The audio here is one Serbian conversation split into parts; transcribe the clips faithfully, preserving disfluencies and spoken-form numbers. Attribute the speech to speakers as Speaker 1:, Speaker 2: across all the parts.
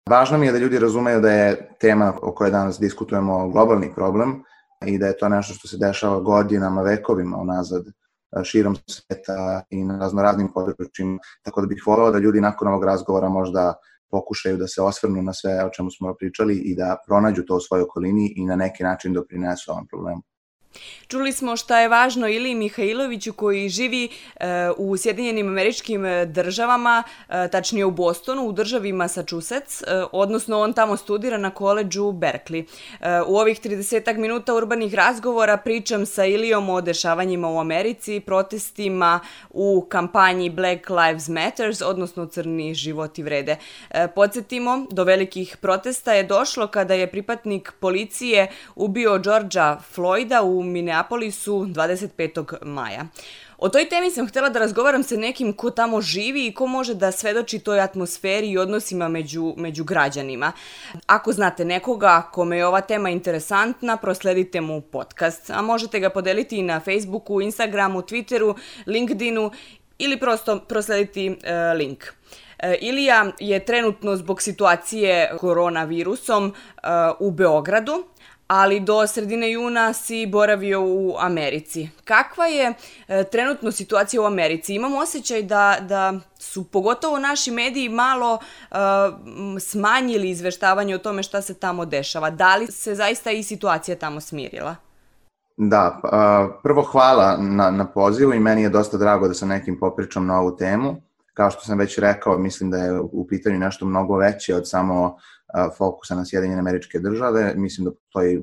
Speaker 1: Važno mi je da ljudi razumeju da je tema o kojoj danas diskutujemo globalni problem i da je to nešto što se dešava godinama, vekovima unazad širom sveta i na raznoraznim područjima. Tako da bih voleo da ljudi nakon ovog razgovora možda pokušaju da se osvrnu na sve o čemu smo pričali i da pronađu to u svojoj okolini i na neki način doprinesu ovom problemu.
Speaker 2: Čuli smo šta je važno Iliji Mihajloviću koji živi u Sjedinjenim Američkim Državama, tačnije u Bostonu, u državi Massachusetts, odnosno on tamo studira na koledžu Berkeley. U ovih tridesetak minuta urbanih razgovora pričam sa Ilijom o dešavanjima u Americi, protestima u kampanji Black Lives Matters, odnosno Crni životi vrede. Podsjetimo, do velikih protesta je došlo kada je pripadnik policije ubio Georgea Floyda u Minneapolisu dvadeset petog maja. O toj temi sam htjela da razgovaram sa nekim ko tamo živi i ko može da svedoči toj atmosferi i odnosima među, među građanima. Ako znate nekoga kome je ova tema interesantna, prosledite mu podcast, a možete ga podeliti i na Facebooku, Instagramu, Twitteru, LinkedInu ili prosto proslediti uh, link. Ilija je trenutno zbog situacije koronavirusom uh, u Beogradu, ali do sredine juna si boravio u Americi. Kakva je e, trenutno situacija u Americi? Imam osjećaj da, da su pogotovo naši mediji malo e, smanjili izveštavanje o tome šta se tamo dešava. Da li se zaista i situacija tamo smirila?
Speaker 1: Da, prvo hvala na, na pozivu i meni je dosta drago da sa nekim popričam na ovu temu. Kao što sam već rekao, mislim da je u pitanju nešto mnogo veće od samo fokusa na Sjedinjene Američke Države. Mislim da postoji,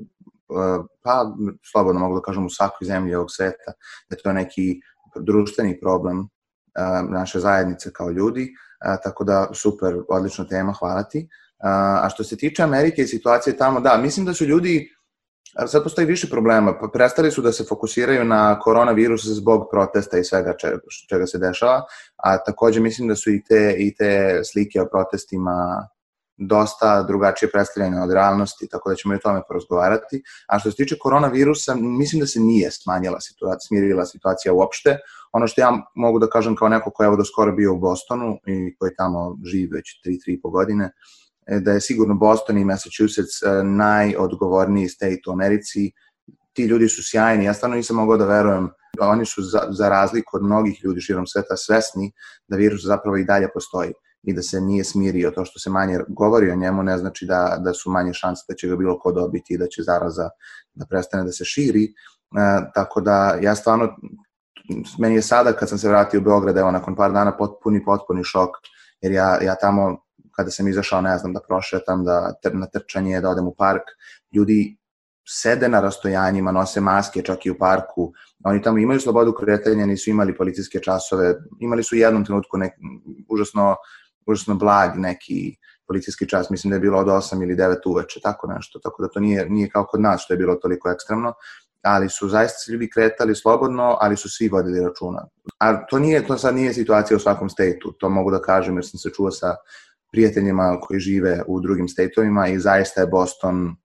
Speaker 1: pa slobodno mogu da kažem, u svakoj zemlji ovog sveta, da je to neki društveni problem naše zajednice kao ljudi, tako da super, odlična tema, hvala ti. A što se tiče Amerike i situacije tamo, da, mislim da su ljudi, sad postoji više problema, pa prestali su da se fokusiraju na koronavirus zbog protesta i svega čega, čega se dešava, a takođe mislim da su i te, i te slike o protestima dosta drugačije predstavljene od realnosti, tako da ćemo i o tome porazgovarati. A što se tiče koronavirusa, mislim da se nije smanjila situacija, smirila situacija uopšte. Ono što ja mogu da kažem kao neko ko je evo do skoro bio u Bostonu i koji tamo živi već tri, tri i po godine, da je sigurno Boston i Massachusetts najodgovorniji state u Americi. Ti ljudi su sjajni, ja stvarno nisam mogao da verujem. Oni su za, za razliku od mnogih ljudi širom sveta svesni da virus zapravo i dalje postoji i da se nije smirio. To što se manje govori o njemu ne znači da, da su manje šanse da će ga bilo ko dobiti i da će zaraza da prestane da se širi. E, tako da ja stvarno, meni je sada kad sam se vratio u Beograd, evo nakon par dana potpuni, potpuni šok, jer ja, ja tamo kada sam izašao, ne znam, da prošetam, da na trčanje, da odem u park, ljudi sede na rastojanjima, nose maske čak i u parku, oni tamo imaju slobodu kretanja, nisu imali policijske časove, imali su u jednom trenutku nek, užasno, užasno blag neki policijski čas, mislim da je bilo od osam ili devet uveče, tako nešto, tako da to nije, nije kao kod nas što je bilo toliko ekstremno, ali su zaista se ljudi kretali slobodno, ali su svi vodili računa. A to, nije, to sad nije situacija u svakom stateu, to mogu da kažem jer sam se čuo sa prijateljima koji žive u drugim stateovima i zaista je Boston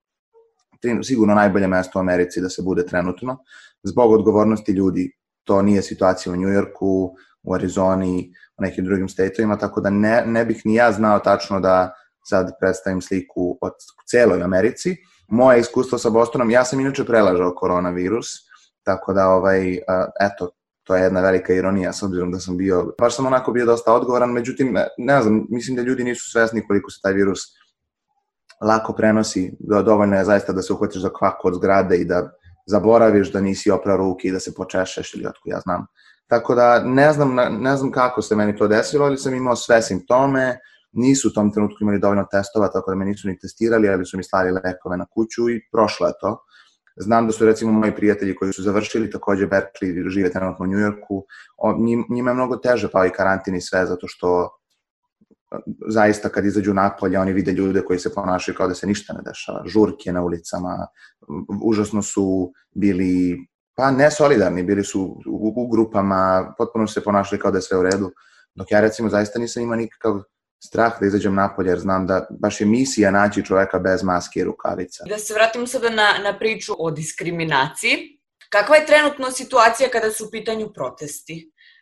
Speaker 1: sigurno najbolje mesto u Americi da se bude trenutno. Zbog odgovornosti ljudi, to nije situacija u New Yorku, u Arizoni, u nekim drugim stateovima, tako da ne, ne bih ni ja znao tačno da sad predstavim sliku od celoj Americi. Moje iskustvo sa Bostonom, ja sam inače prelažao koronavirus, tako da, ovaj, eto, to je jedna velika ironija, s obzirom da sam bio, baš sam onako bio dosta odgovoran, međutim, ne znam, mislim da ljudi nisu svesni koliko se taj virus lako prenosi, dovoljno je zaista da se uhvatiš za kvaku od zgrade i da zaboraviš da nisi oprao ruke i da se počešeš ili otko ja znam. Tako da ne znam, ne znam kako se meni to desilo, ali sam imao sve simptome, nisu u tom trenutku imali dovoljno testova, tako da me nisu ni testirali, ali su mi slali lekove na kuću i prošlo je to. Znam da su recimo moji prijatelji koji su završili takođe Berkeley, žive trenutno u New Yorku, njima je mnogo teže pao i karantin i sve, zato što zaista kad izađu napolje oni vide ljude koji se ponašaju kao da se ništa ne dešava, žurke na ulicama, užasno su bili, pa ne solidarni, bili su u, u grupama, potpuno se ponašali kao da je sve u redu, dok ja recimo zaista nisam imao nikakav strah da izađem napolje, jer znam da baš je misija naći čoveka bez maske i rukavica.
Speaker 2: Da se vratimo sada na, na priču o diskriminaciji. Kakva je trenutno situacija kada su u pitanju protesti?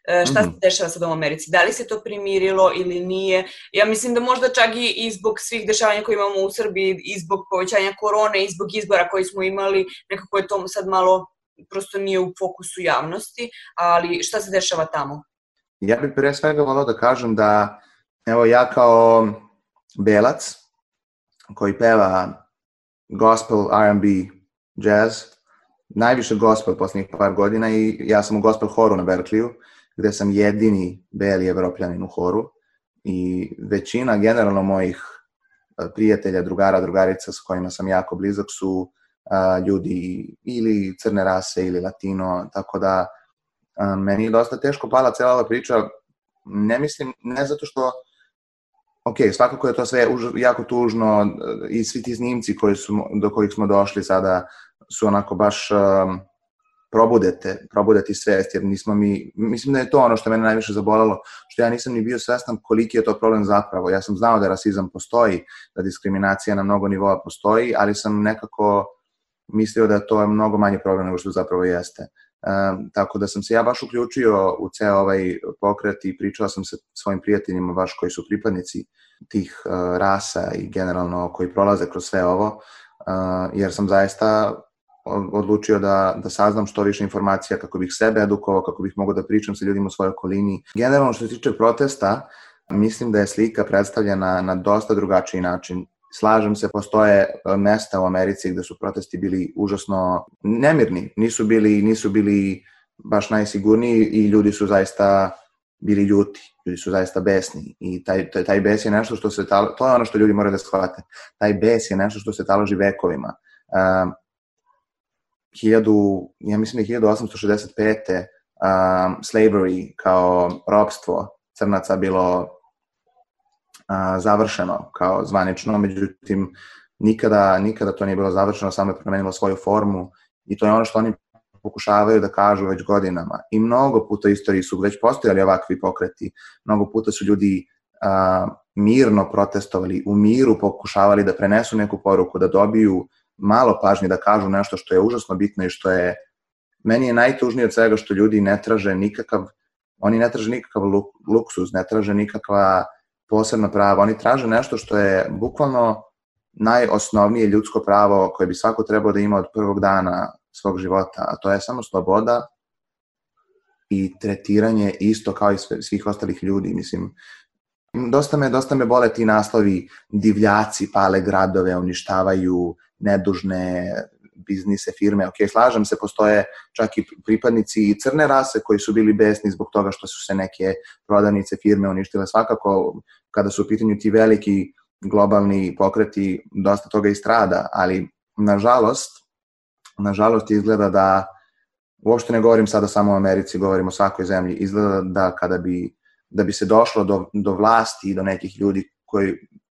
Speaker 2: šta se
Speaker 1: Mhm.
Speaker 2: dešava sad u Americi? Da li se to primirilo ili nije? Ja mislim da možda čak i, i zbog svih dešavanja koje imamo u Srbiji, i zbog povećanja korone, i zbog izbora koji smo imali, nekako je to sad malo, prosto nije u fokusu javnosti, ali šta se dešava tamo?
Speaker 1: Ja bih pre svega volao da kažem da, evo ja kao belac koji peva gospel, R and B, jazz, najviše gospel poslednjih par godina, i ja sam u gospel horu na Berkeleyu, gde sam jedini beli evropljanin u horu, i većina generalno mojih prijatelja, drugara, drugarica s kojima sam jako blizak su a, ljudi ili crne rase ili latino, tako da a, meni je dosta teško pala cela ova priča. Ne mislim, ne zato što, ok, svakako je to sve už, jako tužno, i svi ti snimci koji su, do kojih smo došli sada su onako baš um, probudete, probudeti svest, jer nismo mi, mislim da je to ono što mene najviše zabolalo, što ja nisam ni bio svestan koliki je to problem zapravo. Ja sam znao da rasizam postoji, da diskriminacija na mnogo nivoa postoji, ali sam nekako mislio da to je mnogo manji problem nego što zapravo jeste. Um, tako da sam se ja baš uključio u ceo ovaj pokret i pričao sam sa svojim prijateljima baš koji su pripadnici tih uh, rasa i generalno koji prolaze kroz sve ovo, uh, jer sam zaista odlučio da, da saznam što više informacija kako bih sebe edukovao, kako bih mogao da pričam sa ljudima u svojoj okolini. Generalno što se tiče protesta, mislim da je slika predstavljena na dosta drugačiji način. Slažem se, postoje mesta u Americi gde su protesti bili užasno nemirni, nisu bili, nisu bili baš najsigurniji i ljudi su zaista bili ljuti, ljudi su zaista besni, i taj, taj, taj bes je nešto što se, talo, to je ono što ljudi moraju da shvate, taj bes je nešto što se taloži vekovima. Um, hiljadu, ja mislim da je hiljadu osamsto šezdeset pete um, slavery kao ropstvo crnaca bilo a, završeno kao zvanično, međutim nikada, nikada to nije bilo završeno, samo je promenilo svoju formu, i to je ono što oni pokušavaju da kažu već godinama. I mnogo puta u istoriji su već postojali ovakvi pokreti, mnogo puta su ljudi a, mirno protestovali, u miru pokušavali da prenesu neku poruku, da dobiju malo pažnje, da kažu nešto što je užasno bitno i što je, meni je najtužnije od svega što ljudi ne traže nikakav, oni ne traže nikakav luksuz, ne traže nikakva posebna prava, oni traže nešto što je bukvalno najosnovnije ljudsko pravo koje bi svako trebao da ima od prvog dana svog života, a to je samo sloboda i tretiranje isto kao i svih ostalih ljudi. Mislim, dosta me, dosta me bole ti naslovi, divljaci pale gradove, uništavaju nedužne biznise, firme. Ok, slažem se, postoje čak i pripadnici crne rase koji su bili besni zbog toga što su se neke prodavnice, firme uništile. Svakako, kada su u pitanju ti veliki globalni pokreti, dosta toga i strada, ali nažalost, nažalost izgleda da, uopšte ne govorim sada samo o Americi, govorim o svakoj zemlji, izgleda da kada bi, da bi se došlo do, do vlasti i do nekih ljudi koji,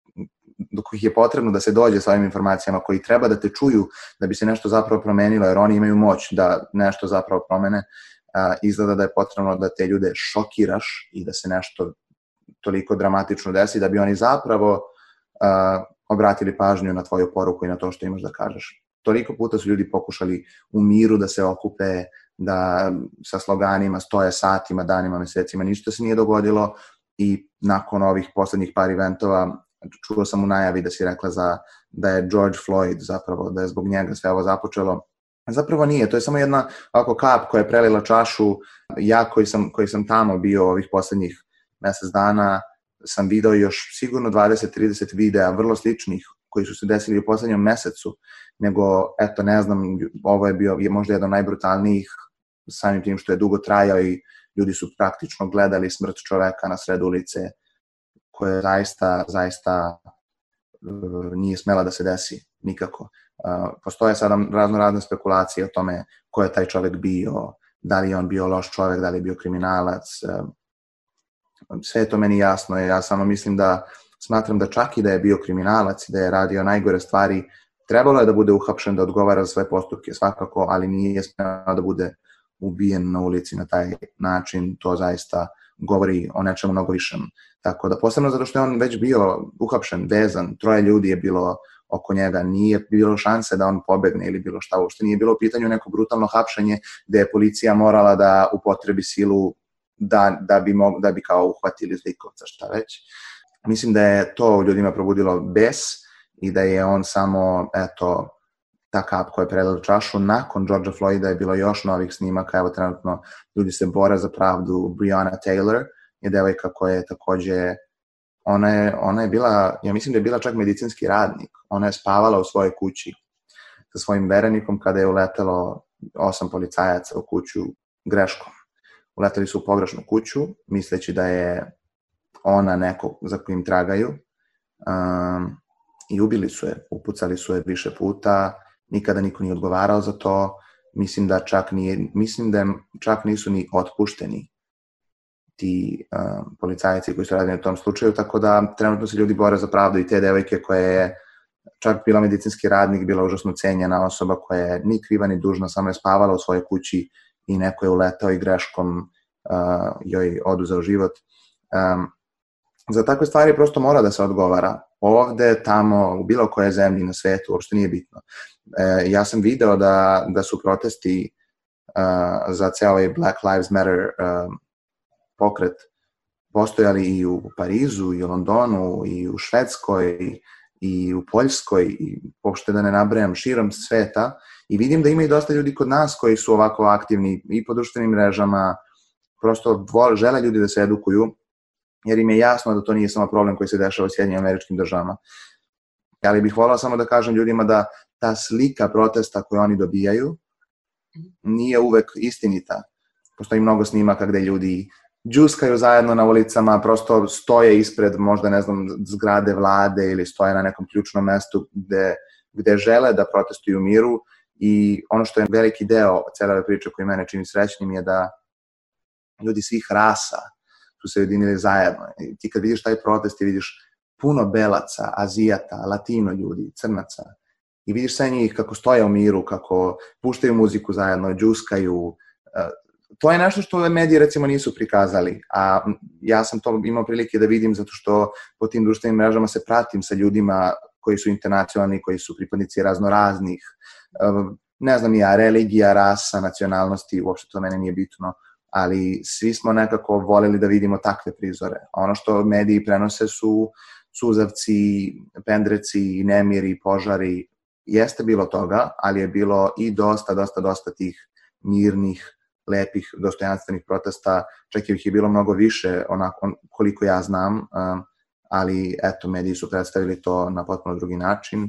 Speaker 1: do kojih je potrebno da se dođe sa ovim informacijama, koji treba da te čuju da bi se nešto zapravo promenilo, jer oni imaju moć da nešto zapravo promene, a, izgleda da je potrebno da te ljude šokiraš i da se nešto toliko dramatično desi da bi oni zapravo a, obratili pažnju na tvoju poruku i na to što imaš da kažeš. Toliko puta su ljudi pokušali u miru da se okupe, da sa sloganima stoje satima, danima, mesecima, ništa se nije dogodilo, i nakon ovih poslednjih par eventova čuo sam u najavi da si rekla za, da je George Floyd zapravo, da je zbog njega sve ovo započelo. Zapravo nije, to je samo jedna ovako kap koja je prelila čašu. Ja koji sam, koji sam tamo bio ovih poslednjih mesec dana sam video još sigurno dvadeset do trideset videa vrlo sličnih koji su se desili u poslednjom mesecu, nego, eto, ne znam, ovo je bio je možda jedan najbrutalnijih, samim tim što je dugo trajao i ljudi su praktično gledali smrt čoveka na sred ulice, koje zaista, zaista uh, nije smela da se desi nikako. Uh, postoje sada razno razne spekulacije o tome ko je taj čovek bio, da li je on bio loš čovek, da li je bio kriminalac. Uh, sve je to meni jasno, ja samo mislim da smatram da čak i da je bio kriminalac i da je radio najgore stvari, trebalo je da bude uhapšen, da odgovara za sve postupke svakako, ali nije smeo da bude ubijen na ulici na taj način. To zaista govori o nečemu mnogo višem. Tako da, posebno zato što je on već bio uhapšen, vezan, troje ljudi je bilo oko njega, nije bilo šanse da on pobegne ili bilo šta, uopšte nije bilo u pitanju neko brutalno hapšenje gde je policija morala da upotrebi silu da, da, bi, mog, da bi kao uhvatili zlikovca, šta već. Mislim da je to ljudima probudilo bes i da je on samo, eto, ta kap koja je prelila čašu. Nakon Georgea Floyda je bilo još novih snimaka, evo trenutno ljudi se bore za pravdu. Breonna Taylor je devojka koja je takođe, ona je, ona je bila, ja mislim da je bila čak medicinski radnik, ona je spavala u svojoj kući sa svojim verenikom kada je uletelo osam policajaca u kuću greškom. Uleteli su u pogrešnu kuću, misleći da je ona neko za kojim tragaju, um, i ubili su je, upucali su je više puta, nikada niko nije odgovarao za to, mislim da čak, nije, mislim da čak nisu ni otpušteni ti um, policajci koji su radili u tom slučaju, tako da trenutno se ljudi bore za pravdu i te devojke koja je čak bila medicinski radnik, bila užasno cenjena osoba koja je ni kriva ni dužna, samo je spavala u svojoj kući i neko je uletao i greškom uh, joj oduzeo život. Um, za takve stvari prosto mora da se odgovara. Ovde, tamo, u bilo koje zemlji na svetu, uopšte nije bitno. E, ja sam video da, da su protesti uh, za ceo ovaj Black Lives Matter uh, pokret postojali i u Parizu, i u Londonu, i u Švedskoj, i, i u Poljskoj, i uopšte da ne nabrajam, širom sveta. I vidim da ima i dosta ljudi kod nas koji su ovako aktivni i po društvenim mrežama, prosto vole, žele ljudi da se edukuju, jer im je jasno da to nije samo problem koji se dešava u Sjedinjenim Američkim Državama. Ali bih volao samo da kažem ljudima da ta slika protesta koju oni dobijaju nije uvek istinita. Postoji mnogo snimaka gde ljudi džuskaju zajedno na ulicama, prosto stoje ispred, možda ne znam, zgrade vlade ili stoje na nekom ključnom mestu gde, gde žele da protestuju u miru. I ono što je veliki deo cele ove priče koji mene čini srećnim je da ljudi svih rasa su se ujedinili zajedno. I ti kad vidiš taj protest i vidiš puno belaca, azijata, latino ljudi, crnaca, i vidiš sve njih kako stoje u miru, kako puštaju muziku zajedno, džuskaju. To je nešto što mediji recimo nisu prikazali, a ja sam to imao prilike da vidim zato što po tim društvenim mrežama se pratim sa ljudima koji su internacionalni, koji su pripadnici raznoraznih, ne znam ja, religija, rasa, nacionalnosti, uopšte to mene nije bitno, ali svi smo nekako voleli da vidimo takve prizore. Ono što mediji prenose su suzavci, pendreci, nemiri, požari. Jeste bilo toga, ali je bilo i dosta, dosta, dosta tih mirnih, lepih, dostojanstvenih protesta, čak ih je bilo mnogo više, onako koliko ja znam, ali eto, mediji su predstavili to na potpuno drugi način,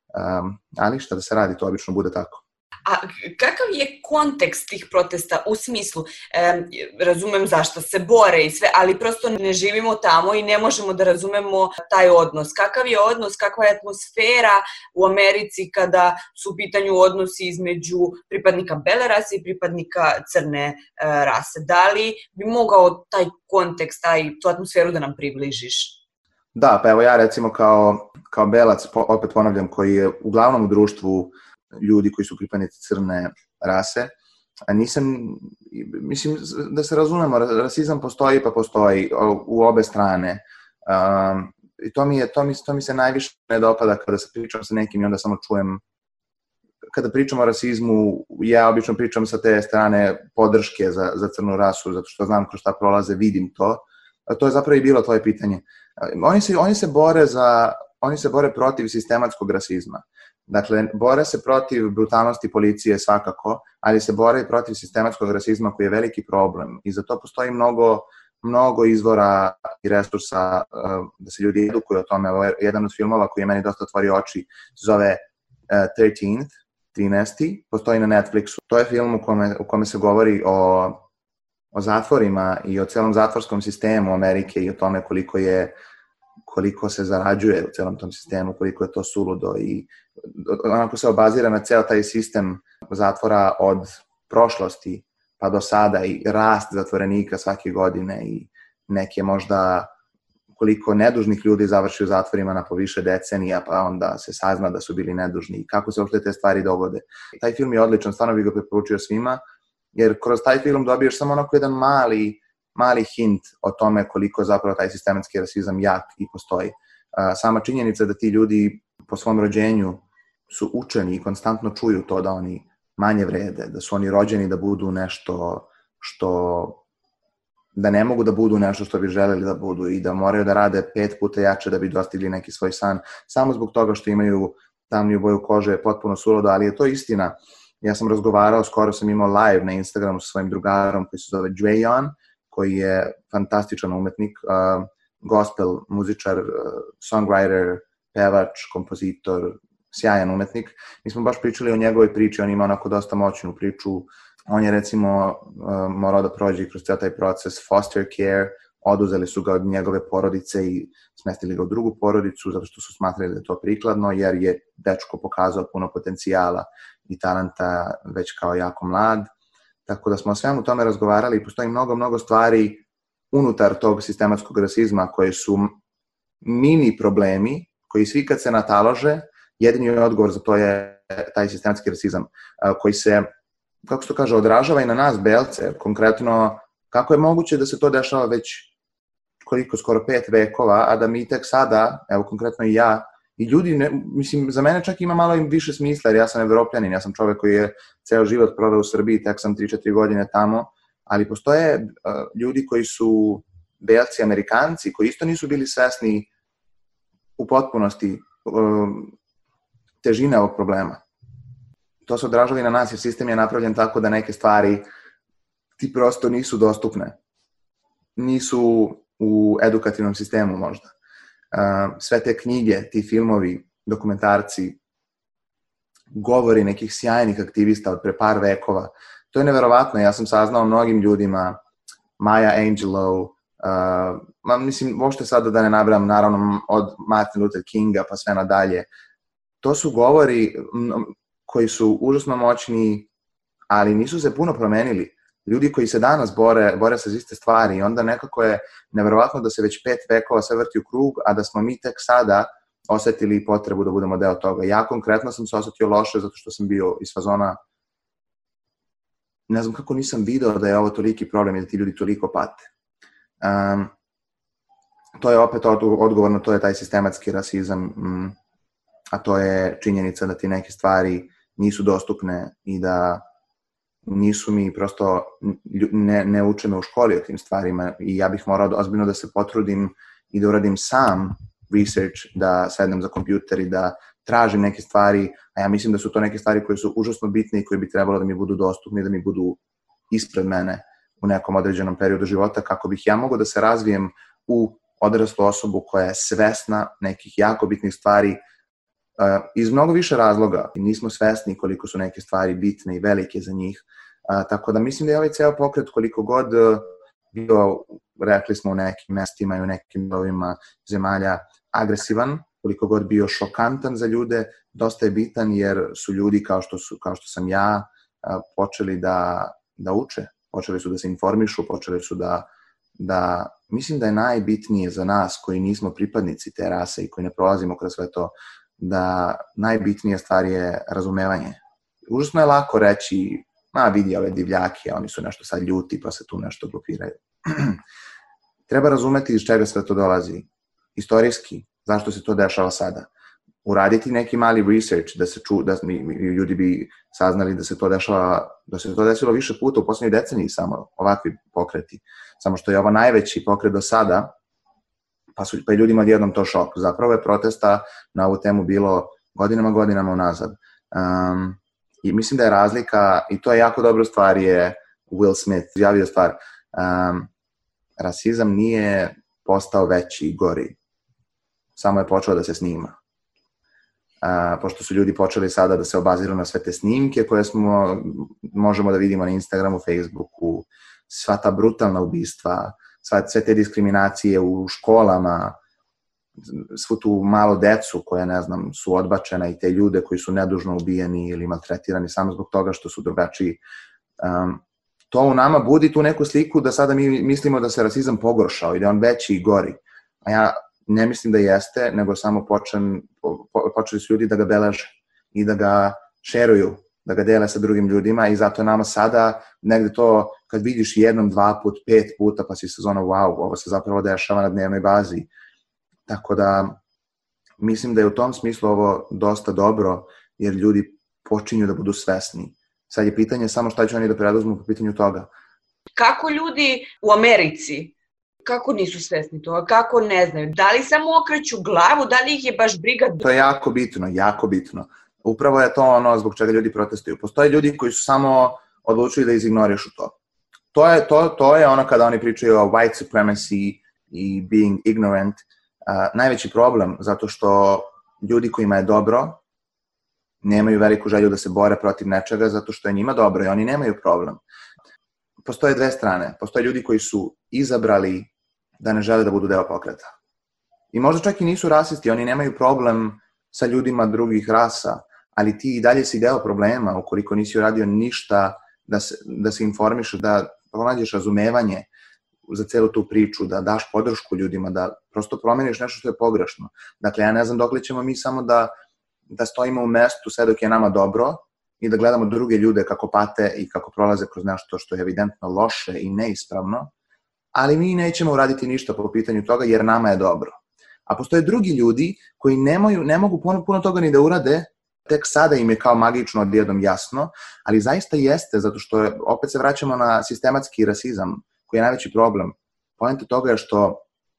Speaker 1: ali šta da se radi, to obično bude tako.
Speaker 2: A kakav je kontekst tih protesta u smislu, e, razumem zašto se bore i sve, ali prosto ne živimo tamo i ne možemo da razumemo taj odnos. Kakav je odnos, kakva je atmosfera u Americi kada su u pitanju odnosi između pripadnika bele rase i pripadnika crne e, rase? Da li bi mogao taj kontekst, taj, tu atmosferu da nam približiš?
Speaker 1: Da, pa evo ja recimo kao, kao belac, opet ponavljam, koji je uglavnom u društvu ljudi koji su pripadnici crne rase, a nisam, mislim da se razumemo, rasizam postoji pa postoji u obe strane. Um, I to mi, je, to, mi, to mi se najviše ne dopada kada se pričam sa nekim i onda samo čujem, kada pričam o rasizmu, ja obično pričam sa te strane podrške za, za crnu rasu, zato što znam kroz šta prolaze, vidim to. A to je zapravo i bilo tvoje pitanje. Oni se, oni se bore za, oni se bore protiv sistematskog rasizma. Dakle, bore se protiv brutalnosti policije svakako, ali se bore i protiv sistematskog rasizma koji je veliki problem. I za to postoji mnogo, mnogo izvora i resursa uh, da se ljudi edukuju o tome. Ovo je jedan od filmova koji je meni dosta otvorio oči, zove uh, thirteenth, trinaesti, postoji na Netflixu. To je film u kome, u kome se govori o, o zatvorima i o celom zatvorskom sistemu Amerike i o tome koliko je koliko se zarađuje u celom tom sistemu, koliko je to suludo i onako se obazira na ceo taj sistem zatvora od prošlosti pa do sada i rast zatvorenika svake godine i neke možda koliko nedužnih ljudi završi u zatvorima na po više decenija pa onda se sazna da su bili nedužni i kako se uopšte te stvari dogode. Taj film je odličan, stvarno bih ga preporučio svima, jer kroz taj film dobiješ samo onako jedan mali mali hint o tome koliko zapravo taj sistematski rasizam jak i postoji. Sama činjenica da ti ljudi po svom rođenju su učeni i konstantno čuju to da oni manje vrede, da su oni rođeni da budu nešto što da ne mogu da budu nešto što bi želeli da budu i da moraju da rade pet puta jače da bi dostigli neki svoj san, samo zbog toga što imaju tamniju boju kože, je potpuno suludo, ali je to istina. Ja sam razgovarao, skoro sam imao live na Instagramu sa svojim drugarom koji se zove Drayon, koji je fantastičan umetnik, uh, gospel muzičar, uh, songwriter, pevač, kompozitor, sjajan umetnik. Mi smo baš pričali o njegovoj priči, on ima onako dosta moćnu priču. On je recimo uh, morao da prođe kroz cijel taj proces foster care, oduzeli su ga od njegove porodice i smestili ga u drugu porodicu zato što su smatrali da je to prikladno, jer je dečko pokazao puno potencijala i talenta već kao jako mlad. Tako da smo o svemu tome razgovarali i postoji mnogo, mnogo stvari unutar tog sistematskog rasizma koje su mini problemi, koji svi kad se natalože, jedini odgovor za to je taj sistematski rasizam, koji se, kako se to kaže, odražava i na nas, belce. Konkretno, kako je moguće da se to dešava već koliko, skoro pet vekova, a da mi tek sada, evo konkretno i ja, i ljudi, ne, mislim, za mene čak ima malo im više smisla, jer ja sam Evropljanin, ja sam čovek koji je ceo život proveo u Srbiji, tek sam tri četiri godine tamo, ali postoje uh, ljudi koji su belci Amerikanci, koji isto nisu bili svesni u potpunosti uh, težine ovog problema. To se odražava i na nas, jer sistem je napravljen tako da neke stvari ti prosto nisu dostupne. Nisu u edukativnom sistemu možda. Uh, sve te knjige, ti filmovi, dokumentarci, govori nekih sjajnih aktivista od pre par vekova. To je neverovatno. Ja sam saznao mnogim ljudima, Maya Angelou, uh, ma, mislim, uopšte sada da ne nabrajam, naravno, od Martin Luther Kinga pa sve nadalje. To su govori koji su užasno moćni, ali nisu se puno promenili. Ljudi koji se danas bore, bore sa iste stvari i onda nekako je neverovatno da se već pet vekova sve vrti u krug, a da smo mi tek sada osetili potrebu da budemo deo toga. Ja konkretno sam se osetio loše zato što sam bio iz fazona, ne znam kako nisam video da je ovo toliki problem i da ti ljudi toliko pate. Um, to je opet odgovorno, to je taj sistematski rasizam, um, a to je činjenica da ti neke stvari nisu dostupne i da nisu mi prosto, ne, ne uče me u školi o tim stvarima i ja bih morao ozbiljno da se potrudim i da uradim sam research, da sednem za kompjuter i da tražim neke stvari, a ja mislim da su to neke stvari koje su užasno bitne i koje bi trebalo da mi budu dostupne i da mi budu ispred mene u nekom određenom periodu života, kako bih ja mogao da se razvijem u odraslu osobu koja je svesna nekih jako bitnih stvari uh, iz mnogo više razloga. Nismo svesni koliko su neke stvari bitne i velike za njih. Uh, tako da mislim da je ovaj ceo pokret koliko god uh, bio, rekli smo, u nekim mestima i u nekim delovima zemalja agresivan, koliko god bio šokantan za ljude, dosta je bitan jer su ljudi kao što, su, kao što sam ja uh, počeli da, da uče, počeli su da se informišu, počeli su da, da, mislim da je najbitnije za nas koji nismo pripadnici te rase i koji ne prolazimo kroz sve to, da najbitnija stvar je razumevanje. Užasno je lako reći, ma vidi ove divljake, oni su nešto sad ljuti pa se tu nešto blokiraju. Treba razumeti iz čega sve to dolazi. Istorijski, zašto se to dešava sada. Uraditi neki mali research, da se ču, da ljudi bi saznali da se to dešava, da se to desilo više puta u poslednjoj deceniji samo, ovakvi pokreti. Samo što je ovo najveći pokret do sada, pa, su, pa i ljudima odjednom to šok. Zapravo je protesta na ovu temu bilo godinama, godinama unazad. Um, I mislim da je razlika, i to je jako dobra stvar, je Will Smith izjavio stvar, um, rasizam nije postao veći i gori, samo je počeo da se snima. Uh, pošto su ljudi počeli sada da se obaziru na sve te snimke koje smo, možemo da vidimo na Instagramu, Facebooku, sva ta brutalna ubistva, sva, sve te diskriminacije u školama, svu tu malo decu koja, ne znam, su odbačena i te ljude koji su nedužno ubijeni ili maltretirani samo zbog toga što su drugačiji. Um, to u nama budi tu neku sliku da sada mi mislimo da se rasizam pogoršao i da on veći i gori. A ja ne mislim da jeste, nego samo počen, po, počeli su ljudi da ga beleže i da ga šeruju, da ga dele sa drugim ljudima i zato je nama sada negde to kad vidiš jednom, dva put, pet puta pa si sezona wow, ovo se zapravo dešava na dnevnoj bazi. Tako da mislim da je u tom smislu ovo dosta dobro jer ljudi počinju da budu svesni. Sad je pitanje samo šta će oni da preduzmu po pitanju toga.
Speaker 3: Kako ljudi u Americi, kako nisu svesni toga, kako ne znaju, da li samo okreću glavu, da li ih je baš briga?
Speaker 1: To je jako bitno, jako bitno. Upravo je to ono zbog čega ljudi protestuju. Postoje ljudi koji su samo odlučili da izignorišu to. To je, to, to je ono kada oni pričaju o white supremacy i being ignorant. Uh, najveći problem, zato što ljudi kojima je dobro nemaju veliku želju da se bore protiv nečega zato što je njima dobro i oni nemaju problem. Postoje dve strane. Postoje ljudi koji su izabrali da ne žele da budu deo pokreta. I možda čak i nisu rasisti, oni nemaju problem sa ljudima drugih rasa, ali ti i dalje si deo problema ukoliko nisi uradio ništa da se, da se informiš, da pronađeš razumevanje za celu tu priču, da daš podršku ljudima, da prosto promeniš nešto što je pogrešno. Dakle, ja ne znam dokle ćemo mi samo da, da stojimo u mestu sve dok je nama dobro i da gledamo druge ljude kako pate i kako prolaze kroz nešto što je evidentno loše i neispravno, ali mi nećemo uraditi ništa po pitanju toga jer nama je dobro. A postoje drugi ljudi koji nemaju, ne mogu puno, puno toga ni da urade, tek sada im je kao magično odjednom jasno, ali zaista jeste, zato što je, opet se vraćamo na sistematski rasizam, koji je najveći problem. Poenta toga je što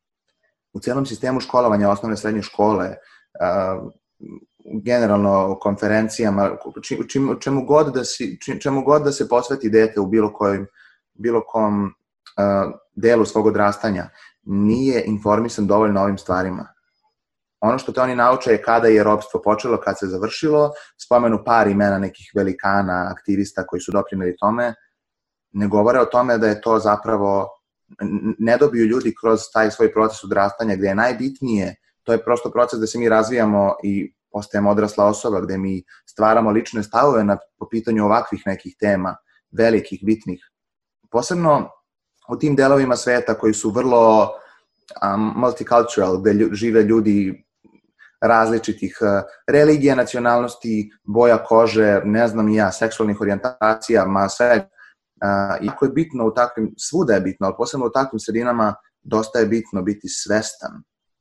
Speaker 1: u celom sistemu školovanja osnovne srednje škole, uh, generalno konferencijama, čim, čemu, god da si, čemu god da se posveti dete u bilo, kojim, bilo kom uh, delu svog odrastanja, nije informisan dovoljno ovim stvarima. Ono što te oni nauče je kada je ropstvo počelo, kad se završilo, spomenu par imena nekih velikana, aktivista koji su doprineli tome, ne govore o tome da je to zapravo, ne dobiju ljudi kroz taj svoj proces odrastanja gde je najbitnije, to je prosto proces da se mi razvijamo i postajemo odrasla osoba, gde mi stvaramo lične stavove na, po pitanju ovakvih nekih tema, velikih, bitnih. Posebno u tim delovima sveta koji su vrlo um, multicultural, gde lju, žive ljudi različitih uh, religija, nacionalnosti, boja kože, ne znam i ja, seksualnih orijentacija, ma sve. Uh, iako je bitno u takvim, svuda je bitno, ali posebno u takvim sredinama dosta je bitno biti svestan.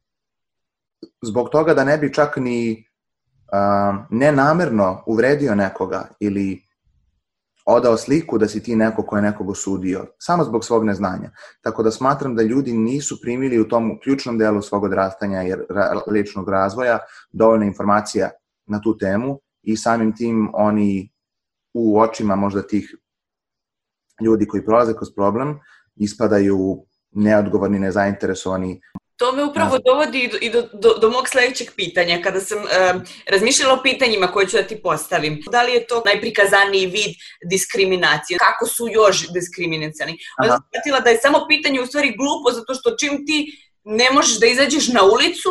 Speaker 1: Zbog toga da ne bi čak ni uh, nenamerno uvredio nekoga ili odao sliku da si ti neko ko je nekog osudio, samo zbog svog neznanja. Tako da smatram da ljudi nisu primili u tom ključnom delu svog odrastanja i ličnog razvoja dovoljno informacija na tu temu i samim tim oni u očima možda tih ljudi koji prolaze kroz problem ispadaju neodgovorni, nezainteresovani.
Speaker 3: To me upravo dovodi i do, do, do mog sledećeg pitanja. Kada sam um, razmišljala o pitanjima koje ću da ti postavim, da li je to najprikazaniji vid diskriminacije? Kako su još diskriminacioni? Onda sam shvatila da je samo pitanje u stvari glupo, zato što čim ti ne možeš da izađeš na ulicu,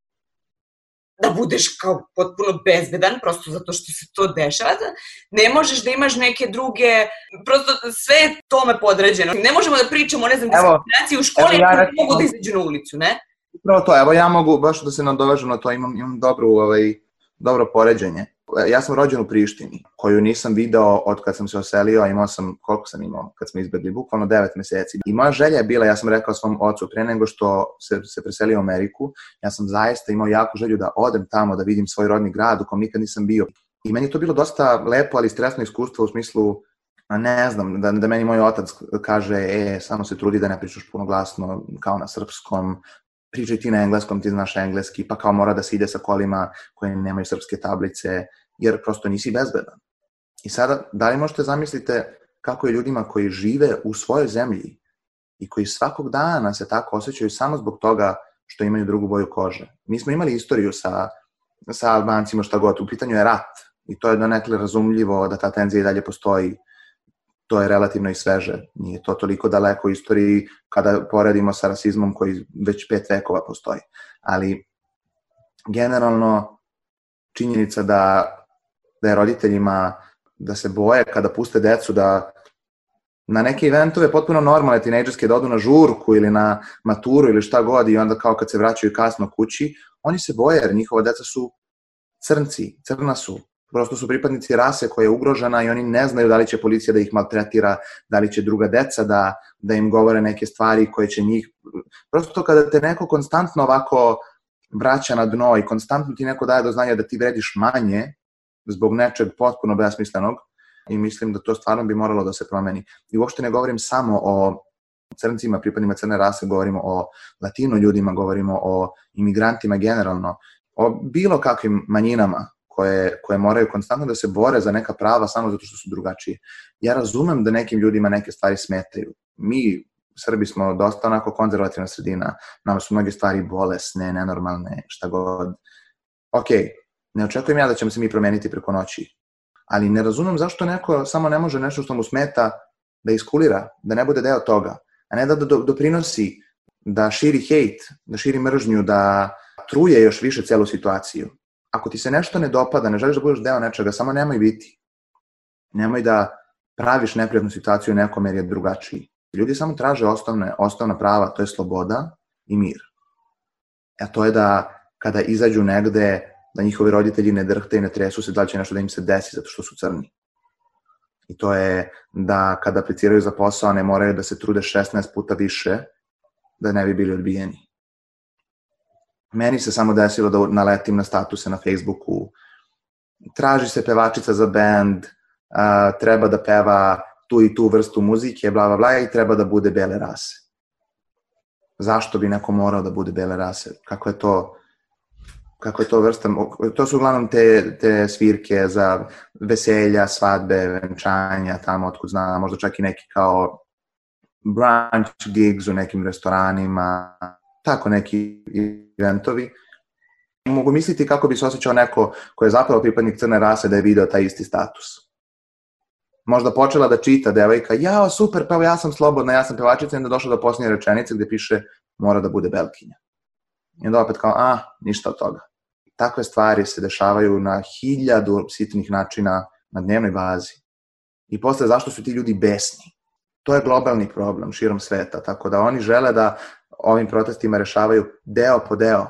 Speaker 3: da budeš kao potpuno bezbedan, prosto zato što se to dešava, ne možeš da imaš neke druge, prosto sve je tome podređeno. Ne možemo da pričamo, ne znam, diskriminaciji u školi, ja ne mogu da izađu na ulicu, ne?
Speaker 1: Upravo to, evo ja mogu, baš da se nadovežem na to, imam, imam dobro, ovaj, dobro poređenje. Ja sam rođen u Prištini, koju nisam video od kad sam se oselio, imao sam, koliko sam imao kad smo izbegli, bukvalno devet meseci. I moja želja je bila, ja sam rekao svom ocu, pre nego što se, se preselio u Ameriku, ja sam zaista imao jako želju da odem tamo, da vidim svoj rodni grad u kom nikad nisam bio. I meni je to bilo dosta lepo, ali stresno iskustvo u smislu, ne znam, da, da meni moj otac kaže, e, samo se trudi da ne pričaš puno glasno, kao na srpskom, pričaj ti na engleskom, ti znaš engleski, pa kao mora da se ide sa kolima koje nemaju srpske tablice, jer prosto nisi bezbedan. I sada, da li možete zamislite kako je ljudima koji žive u svojoj zemlji i koji svakog dana se tako osjećaju samo zbog toga što imaju drugu boju kože. Mi smo imali istoriju sa, sa Albancima, šta god, u pitanju je rat i to je donekle razumljivo da ta tenzija i dalje postoji. To je relativno i sveže. Nije to toliko daleko u istoriji kada poredimo sa rasizmom koji već pet vekova postoji. Ali generalno činjenica da, da je roditeljima da se boje kada puste decu da na neke eventove potpuno normalne tinejdžerske da odu na žurku ili na maturu ili šta god i onda kao kad se vraćaju kasno kući, oni se boje jer njihova deca su crnci, crna su. Prosto su pripadnici rase koja je ugrožena i oni ne znaju da li će policija da ih maltretira, da li će druga deca da, da im govore neke stvari koje će njih... Prosto kada te neko konstantno ovako vraća na dno i konstantno ti neko daje do znanja da ti vrediš manje zbog nečeg potpuno besmislenog, i mislim da to stvarno bi moralo da se promeni. I uopšte ne govorim samo o crncima, pripadnima crne rase, govorimo o latino ljudima, govorimo o imigrantima generalno, o bilo kakvim manjinama koje, koje moraju konstantno da se bore za neka prava samo zato što su drugačije. Ja razumem da nekim ljudima neke stvari smetaju. Mi, Srbi, smo dosta onako konzervativna sredina, nama su mnoge stvari bolesne, nenormalne, šta god. Ok, ne očekujem ja da ćemo se mi promeniti preko noći, ali ne razumem zašto neko samo ne može nešto što mu smeta da iskulira, da ne bude deo toga, a ne da doprinosi, da širi hejt, da širi mržnju, da truje još više celu situaciju. Ako ti se nešto ne dopada, ne želiš da budeš deo nečega, samo nemoj biti. Nemoj da praviš neprijatnu situaciju nekom jer je drugačiji. Ljudi samo traže osnovne, osnovna prava, to je sloboda i mir. A to je da kada izađu negde, da njihovi roditelji ne drhte i ne tresu se da li će nešto da im se desi zato što su crni. I to je da kada apliciraju za posao ne moraju da se trude šesnaest puta više da ne bi bili odbijeni. Meni se samo desilo da naletim na statuse na Facebooku, traži se pevačica za band, uh, treba da peva tu i tu vrstu muzike, bla, bla, bla, i treba da bude bele rase. Zašto bi neko morao da bude bele rase? Kako je to, kako je to vrsta? To su uglavnom te, te svirke za veselja, svadbe, venčanja, tamo otkud zna, možda čak i neki kao brunch gigs u nekim restoranima, tako neki eventovi. Mogu misliti kako bi se osjećao neko ko je zapravo pripadnik crne rase da je video taj isti status. Možda počela da čita devojka, jao, super, pa ja sam slobodna, ja sam pevačica, i onda došla do posljednje rečenice gde piše mora da bude belkinja. I onda opet kao, a, ništa od toga. Takve stvari se dešavaju na hiljadu sitnih načina na dnevnoj bazi. I posle, zašto su ti ljudi besni? To je globalni problem širom sveta, tako da oni žele da ovim protestima rešavaju deo po deo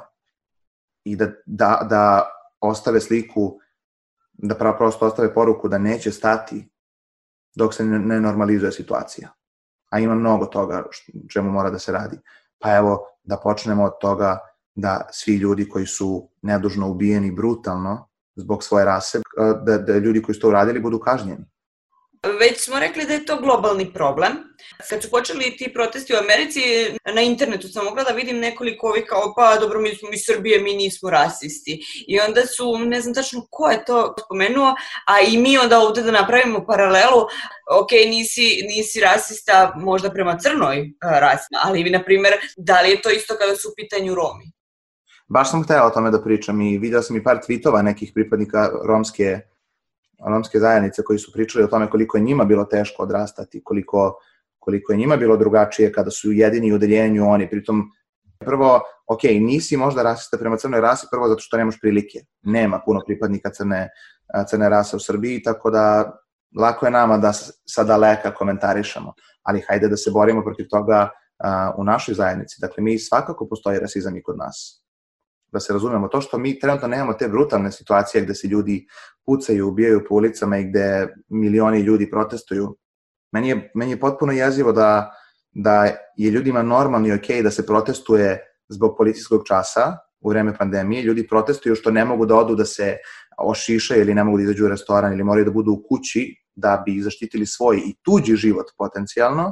Speaker 1: i da, da, da ostave sliku, da pravo prosto ostave poruku da neće stati dok se ne normalizuje situacija. A ima mnogo toga čemu mora da se radi. Pa evo, da počnemo od toga da svi ljudi koji su nedužno ubijeni brutalno zbog svoje rase, da, da ljudi koji su to uradili budu kažnjeni.
Speaker 3: Već smo rekli da je to globalni problem. Kad su počeli ti protesti u Americi, na internetu sam mogla da vidim nekoliko ovih kao, pa dobro, mi smo iz Srbije, mi nismo rasisti. I onda su, ne znam tačno ko je to spomenuo, a i mi onda ovde da napravimo paralelu, ok, nisi, nisi rasista možda prema crnoj rasi, ali, na primer, da li je to isto kada su u pitanju Romi?
Speaker 1: Baš sam htela o tome da pričam i video sam i par tweetova nekih pripadnika romske romske zajednice koji su pričali o tome koliko je njima bilo teško odrastati, koliko, koliko je njima bilo drugačije kada su jedini u odeljenju oni. Pritom, prvo, ok, nisi možda rasista prema crnoj rasi, prvo zato što nemaš prilike. Nema puno pripadnika crne, crne rase u Srbiji, tako da lako je nama da sa daleka komentarišemo. Ali hajde da se borimo protiv toga a, u našoj zajednici. Dakle, mi svakako postoji rasizam i kod nas. Da se razumemo, to što mi trenutno nemamo te brutalne situacije gde se ljudi pucaju, ubijaju po ulicama i gde milioni ljudi protestuju, meni je, meni je potpuno jezivo da, da je ljudima normalno i okej da se protestuje zbog policijskog časa u vreme pandemije. Ljudi protestuju što ne mogu da odu da se ošišaju ili ne mogu da izađu u restoran ili moraju da budu u kući da bi zaštitili svoj i tuđi život potencijalno,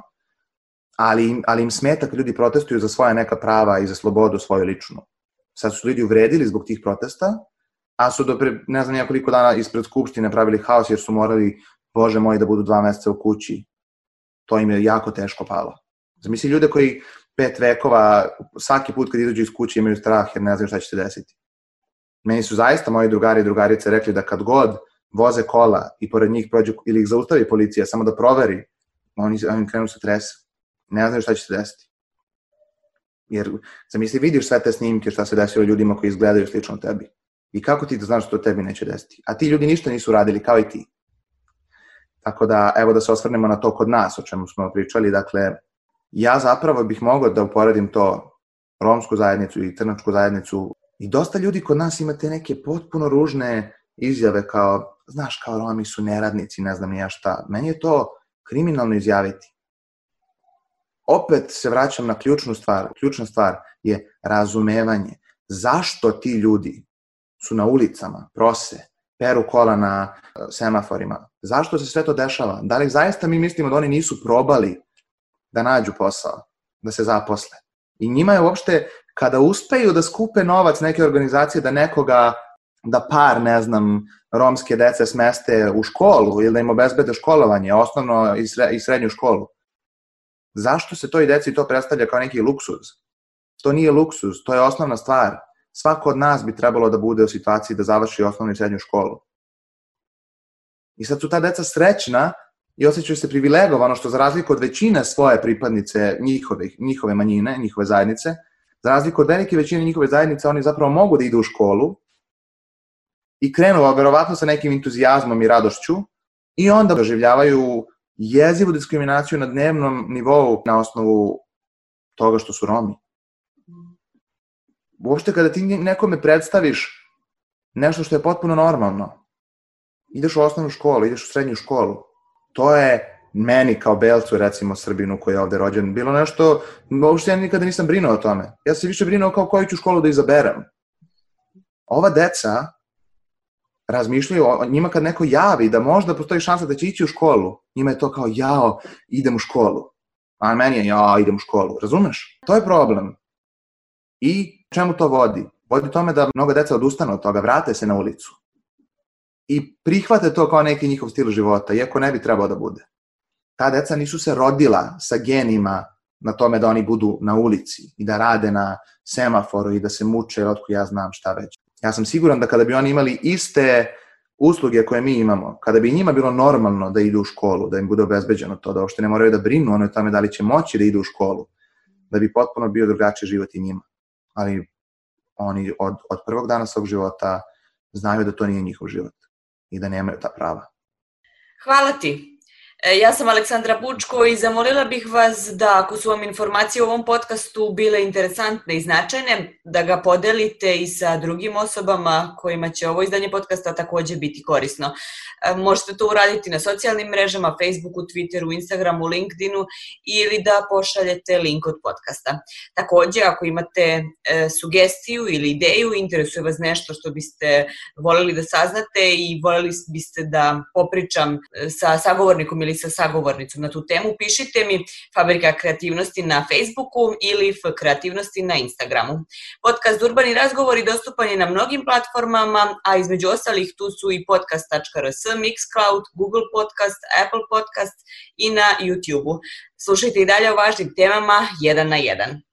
Speaker 1: ali, ali im smeta kad ljudi protestuju za svoja neka prava i za slobodu svoju ličnu. Sad su ljudi uvredili zbog tih protesta, a su do pre, ne znam nekoliko dana ispred Skupštine pravili haos jer su morali, bože moj, da budu dva meseca u kući. To im je jako teško palo. Zamisli ljude koji pet vekova, svaki put kad izađu iz kuće imaju strah jer ne znaju šta će se desiti. Meni su zaista moji drugari i drugarice rekli da kad god voze kola i pored njih prođu ili ih zaustavi policija samo da proveri, oni, oni krenu se trese. Ne znaju šta će se desiti. Jer, zamisli, vidiš sve te snimke šta se desilo ljudima koji izgledaju slično tebi. I kako ti da znaš što tebi neće desiti? A ti ljudi ništa nisu radili, kao i ti. Tako da, evo da se osvrnemo na to kod nas, o čemu smo pričali. Dakle, ja zapravo bih mogao da uporedim to romsku zajednicu i crnačku zajednicu. I dosta ljudi kod nas imate neke potpuno ružne izjave kao, znaš, kao Romi su neradnici, ne znam ni ja šta. Meni je to kriminalno izjaviti. Opet se vraćam na ključnu stvar. Ključna stvar je razumevanje. Zašto ti ljudi su na ulicama, prose? peru kola na semaforima. Zašto se sve to dešava? Da li zaista mi mislimo da oni nisu probali da nađu posao, da se zaposle? I njima je uopšte, kada uspeju da skupe novac neke organizacije da nekoga, da par, ne znam, romske dece smeste u školu ili da im obezbede školovanje, osnovno i srednju školu, zašto se toj deci to predstavlja kao neki luksuz? To nije luksuz, to je osnovna stvar. Svako od nas bi trebalo da bude u situaciji da završi osnovnu i srednju školu. I sad su ta deca srećna i osjećaju se privilegovano, što za razliku od većine svoje pripadnice njihove, njihove manjine, njihove zajednice, za razliku od velike većine njihove zajednice, oni zapravo mogu da idu u školu i krenu verovatno sa nekim entuzijazmom i radošću i onda doživljavaju jezivu diskriminaciju na dnevnom nivou na osnovu toga što su Romi. Uopšte kada ti nekome predstaviš nešto što je potpuno normalno, ideš u osnovnu školu, ideš u srednju školu, to je meni kao belcu, recimo Srbinu koji je ovde rođen, bilo nešto, uopšte ja nikada nisam brinuo o tome. Ja sam više brinuo kao koju ću školu da izaberem. Ova deca razmišljaju o njima kad neko javi da možda postoji šansa da će ići u školu, njima je to kao jao, idem u školu. A meni je jao, idem u školu. Razumeš? To je problem. I čemu to vodi? Vodi tome da mnogo deca odustane od toga, vrate se na ulicu. I prihvate to kao neki njihov stil života, iako ne bi trebao da bude. Ta deca nisu se rodila sa genima na tome da oni budu na ulici i da rade na semaforu i da se muče, otko ja znam šta već. Ja sam siguran da kada bi oni imali iste usluge koje mi imamo, kada bi njima bilo normalno da idu u školu, da im bude obezbeđeno to, da uopšte ne moraju da brinu ono o tome da li će moći da idu u školu, da bi potpuno bio drugačiji život i njima. Ali oni od, od prvog dana svog života znaju da to nije njihov život i da nemaju ta prava.
Speaker 3: Hvala ti. Ja sam Aleksandra Bučko i zamolila bih vas da, ako su vam informacije u ovom podcastu bile interesantne i značajne, da ga podelite i sa drugim osobama kojima će ovo izdanje podcasta takođe biti korisno. Možete to uraditi na socijalnim mrežama, Facebooku, Twitteru, Instagramu, LinkedInu ili da pošaljete link od podcasta. Takođe, ako imate e, sugestiju ili ideju, interesuje vas nešto što biste voleli da saznate i voleli biste da popričam sa sagovornikom ili sa sagovornicom na tu temu, pišite mi Fabrika kreativnosti na Facebooku ili F kreativnosti na Instagramu. Podcast Urbani razgovori dostupan je na mnogim platformama, a između ostalih tu su i podcast tačka r s, Mixcloud, Google Podcast, Apple Podcast i na YouTubeu. Slušajte i dalje o važnim temama jedan na jedan.